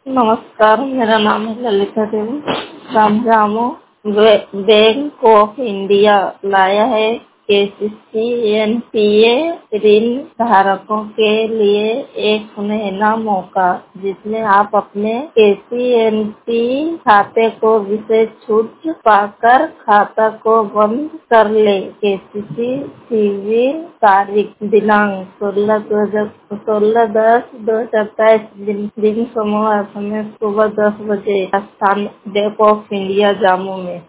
नमस्कार, मेरा नाम है ललिता देवी। रामजामो बैंक ऑफ इंडिया लाया है केसीसी एनपीए ऋण धारकों के लिए एक सुनहरा मौका, जिसमें आप अपने केसीएनपी खाते को विशेष छूट पाकर खाता को बंद कर ले। केसीसी शिविर तारीख दिनांक 16/10/2023, दिन सोमवार, समय सुबह 10 बजे। स्थान बैंक ऑफ इंडिया जामो में।